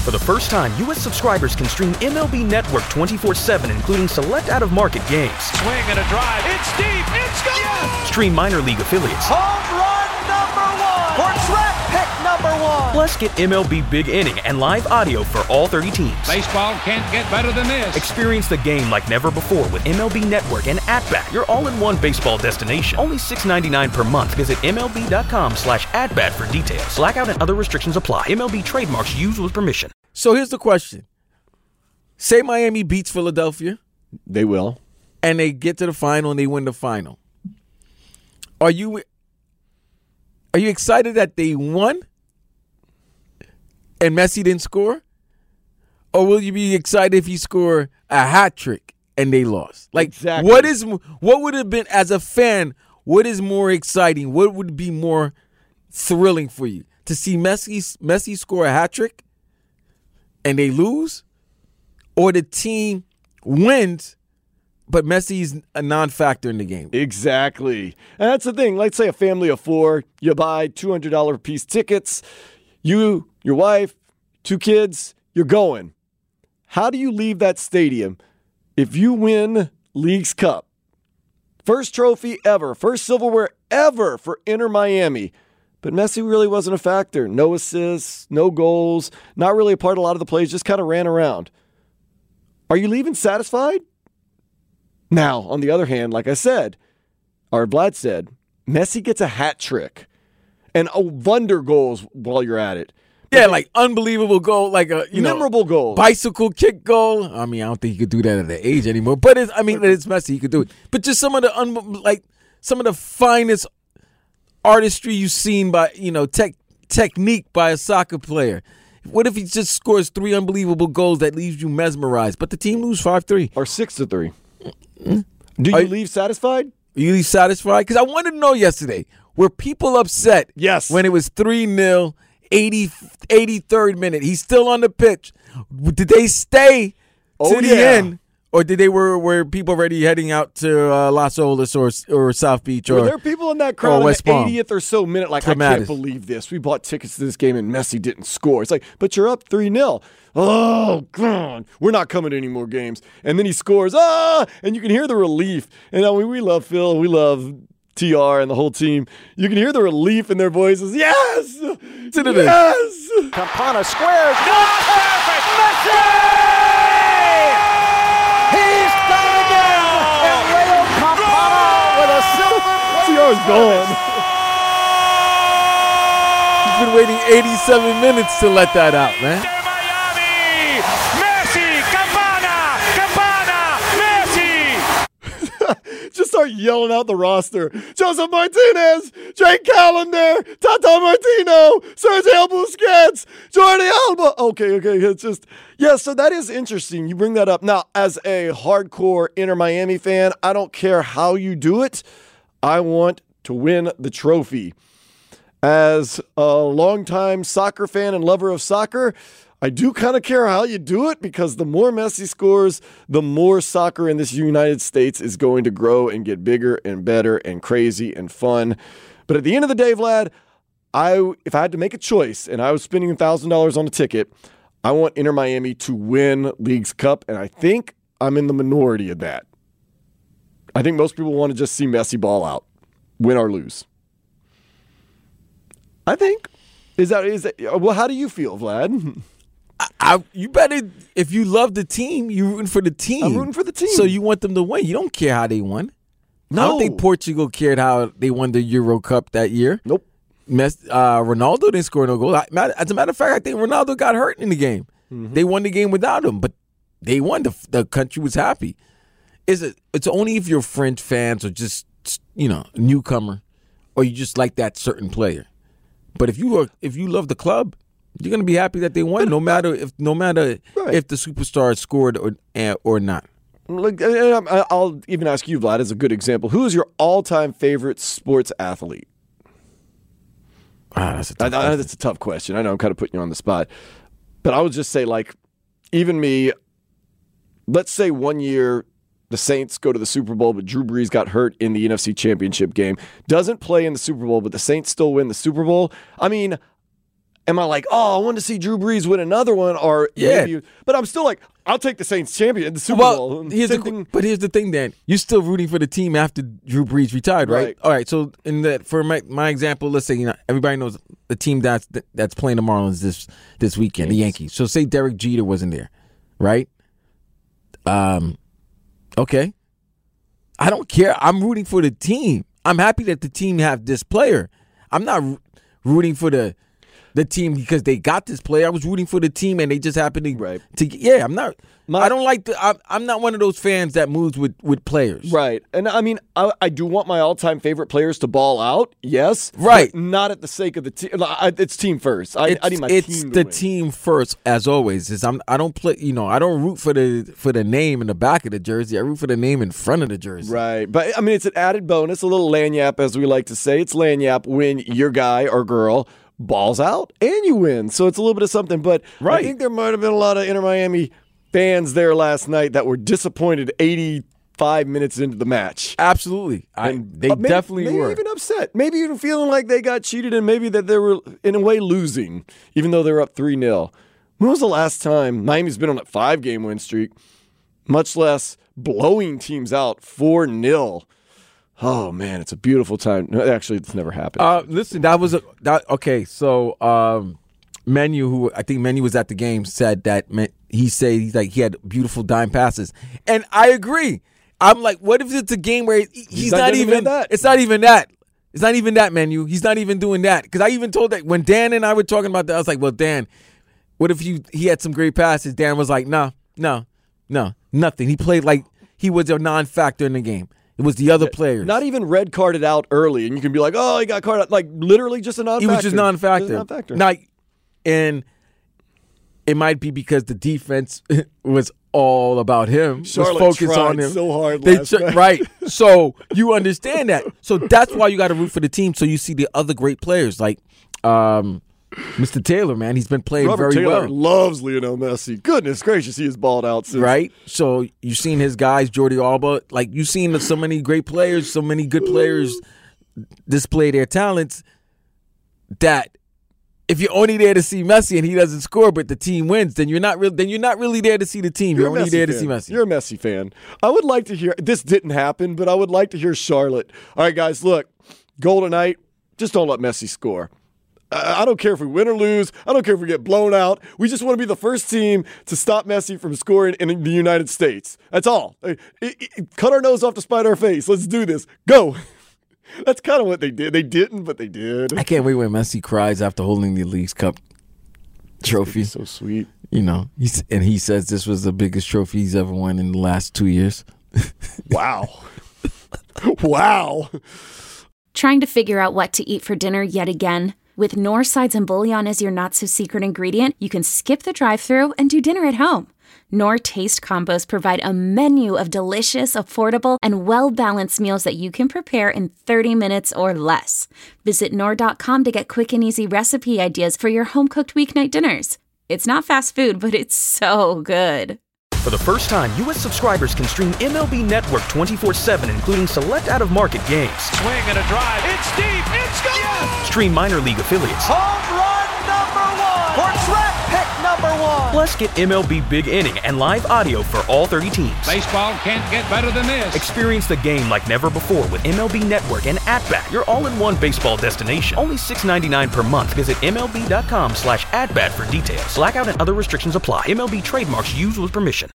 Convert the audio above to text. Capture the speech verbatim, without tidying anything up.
For the first time, U S subscribers can stream M L B Network twenty-four seven, including select out-of-market games. Swing and a drive. It's deep. It's gone. Yes! Stream minor league affiliates. Home run number one. For draft pick number one. Plus, get M L B Big Inning and live audio for all thirty teams. Baseball can't get better than this. Experience the game like never before with M L B Network and At-Bat, your all-in-one baseball destination. Only six dollars and ninety-nine cents per month. Visit M L B dot com slash at-bat for details. Blackout and other restrictions apply. M L B trademarks used with permission. So here's the question. Say Miami beats Philadelphia. They will. And they get to the final and they win the final. Are you are you excited that they won and Messi didn't score? Or will you be excited if you score a hat trick and they lost? Like, exactly. what is what would have been, as a fan, what is more exciting? What would be more thrilling for you? To see Messi Messi score a hat trick and they lose? Or the team wins, but Messi's a non-factor in the game? Exactly. And that's the thing. Let's say a family of four, you buy two hundred dollars a piece tickets, you, your wife, two kids, you're going. How do you leave that stadium if you win Leagues Cup? First trophy ever, first silverware ever for Inter Miami. But Messi really wasn't a factor. No assists, no goals, not really a part of a lot of the plays, just kind of ran around. Are you leaving satisfied? Now, on the other hand, like I said, or Vlad said, Messi gets a hat trick and a wonder goals while you're at it. Yeah, like unbelievable goal, like a you memorable know, goal, bicycle kick goal. I mean, I don't think he could do that at the age anymore. But it's, I mean, it's Messi. He could do it. But just some of the un, like some of the finest artistry you've seen by you know tech technique by a soccer player. What if he just scores three unbelievable goals that leaves you mesmerized, but the team lose five three or six to three? Do you Are, leave satisfied? Are you leave satisfied? Because I wanted to know yesterday, were people upset? Yes. When it was three nil. eighty, eighty-third minute. He's still on the pitch. Did they stay to oh, the yeah. end? Or did they were were people already heading out to uh, Las Olas or or South Beach? Or were there people in that crowd in West the Palm? eightieth or so minute like, Clematis. I can't believe this. We bought tickets to this game and Messi didn't score. It's like, but you're up three nil. Oh, God. We're not coming to any more games. And then he scores. Ah! And you can hear the relief. And I mean, we love Phil. We love T R and the whole team. You can hear the relief in their voices. Yes! Yes! Campana squares. Not perfect. Messi! He's done it again. And Leo Campana with a silver. T R's gone. He's been waiting eighty-seven minutes to let that out, man. Miami! Messi! Campana! Campana! Messi! Just start yelling out the roster. Joseph Martinez, Jake Callender, Tata Martino, Sergio Busquets, Jordi Alba. Okay, okay, it's just, yeah, so that is interesting. You bring that up. Now, as a hardcore Inter Miami fan, I don't care how you do it. I want to win the trophy. As a longtime soccer fan and lover of soccer, I do kind of care how you do it because the more Messi scores, the more soccer in this United States is going to grow and get bigger and better and crazy and fun. But at the end of the day, Vlad, I if I had to make a choice and I was spending one thousand dollars on a ticket, I want Inter Miami to win Leagues Cup, and I think I'm in the minority of that. I think most people want to just see Messi ball out, win or lose. I think. Is that, is that, well, how do you feel, Vlad? I, I, you better, if you love the team, you're rooting for the team. I'm rooting for the team. So you want them to win. You don't care how they won. No. I don't think Portugal cared how they won the Euro Cup that year. Nope. Messi, uh, Ronaldo didn't score no goal. As a matter of fact, I think Ronaldo got hurt in the game. Mm-hmm. They won the game without him, but they won. The, the country was happy. Is it? It's only if you're French fans or just, you know, a newcomer, or you just like that certain player. But if you are, if you love the club, you're gonna be happy that they won, no matter if no matter right. if the superstar scored or or not. Look, I'll even ask you, Vlad, as a good example. Who is your all-time favorite sports athlete? Ah, that's a tough I, I, that's a tough question. I know I'm kind of putting you on the spot, but I would just say, like, even me. Let's say one year the Saints go to the Super Bowl, but Drew Brees got hurt in the N F C Championship game. Doesn't play in the Super Bowl, but the Saints still win the Super Bowl. I mean, am I like, oh, I want to see Drew Brees win another one? Or Yeah. maybe, but I'm still like, I'll take the Saints champion, the Super Well, Bowl. here's the, Same thing- but here's the thing, Dan. You're still rooting for the team after Drew Brees retired, right? Right. All right. So in the for my, my example, let's say you know everybody knows the team that's that's playing the Marlins this this weekend, the Yankees. So say Derek Jeter wasn't there, right? Um, okay. I don't care. I'm rooting for the team. I'm happy that the team have this player. I'm not ro- rooting for the the team because they got this player. I was rooting for the team and they just happened to. Right. to yeah, I'm not. My- I don't like the. I'm, I'm not one of those fans that moves with, with players. Right. And I mean, I, I do want my all-time favorite players to ball out, yes. Right. But not at the sake of the team. It's team first. I, It's, I need my it's team to the win. team first, as always. Is I'm I don't play. You know, I don't root for the for the name in the back of the jersey. I root for the name in front of the jersey. Right. But, I mean, it's an added bonus, a little lanyap, as we like to say. It's lanyap when your guy or girl balls out and you win. So it's a little bit of something. But I Right. think there might have been a lot of Inter Miami fans there last night that were disappointed eighty-five minutes into the match. Absolutely. I, And, they uh, maybe, definitely maybe were. even upset. Maybe even feeling like they got cheated and maybe that they were, in a way, losing, even though they're up three nil. When was the last time Miami's been on a five-game win streak, much less blowing teams out four nil? Oh, man, it's a beautiful time. No, actually, it's never happened. Uh, listen, that was a that okay. So, um, Menu, who I think Menu was at the game, said that man, he said he's like he had beautiful dime passes, and I agree. I'm like, what if it's a game where he- he's, not not, doing even that. It's not even that. It's not even that, Menu. He's not even doing that because I even told that when Dan and I were talking about that, I was like, well, Dan, what if you he had some great passes? Dan was like, no, no, no, nothing. He played like he was a non-factor in the game. It was the other players. Not even red carded out early, and you can be like, oh, he got carded out. Like, literally just a non-factor. He was just non-factor. Just a non-factor. Now, and it might be because the defense was all about him. Charlotte was focused tried on him so hard They last tr- night. Right. So you understand that. So that's why you got to root for the team. So you see the other great players like um, Mister Taylor, man. He's been playing Robert very Taylor well. loves Lionel Messi. Goodness gracious, he is balled out since. Right? So you've seen his guys, Jordi Alba. Like, you've seen so many great players, so many good players display their talents that if you're only there to see Messi and he doesn't score, but the team wins, then you're not really then you're not really there to see the team. You're, You're a only Messi there to fan. see Messi. You're a Messi fan. I would like to hear, this didn't happen, but I would like to hear Charlotte. All right, guys, look, goal tonight, just don't let Messi score. I I don't care if we win or lose. I don't care if we get blown out. We just want to be the first team to stop Messi from scoring in the United States. That's all. It- it- it- cut our nose off to spite our face. Let's do this. Go. That's kind of what they did. They didn't, but they did. I can't wait when Messi cries after holding the Leagues Cup trophy. So sweet. You know, he's, and he says this was the biggest trophy he's ever won in the last two years. Wow. Wow. Trying to figure out what to eat for dinner yet again? With Knorr Sides and Bouillon as your not-so-secret ingredient, you can skip the drive-thru and do dinner at home. Knorr Taste Combos provide a menu of delicious, affordable, and well-balanced meals that you can prepare in thirty minutes or less. Visit Knorr dot com to get quick and easy recipe ideas for your home-cooked weeknight dinners. It's not fast food, but it's so good. For the first time, U S subscribers can stream M L B Network twenty-four seven, including select out-of-market games. Swing and a drive. It's deep. It's gone. Yes! Stream minor league affiliates. Home run number one. Or track pick number one. Plus, get M L B Big Inning and live audio for all thirty teams. Baseball can't get better than this. Experience the game like never before with M L B Network and At-Bat, your all-in-one baseball destination. Only six dollars and ninety-nine cents per month. Visit M L B dot com slash at bat for details. Blackout and other restrictions apply. M L B trademarks used with permission.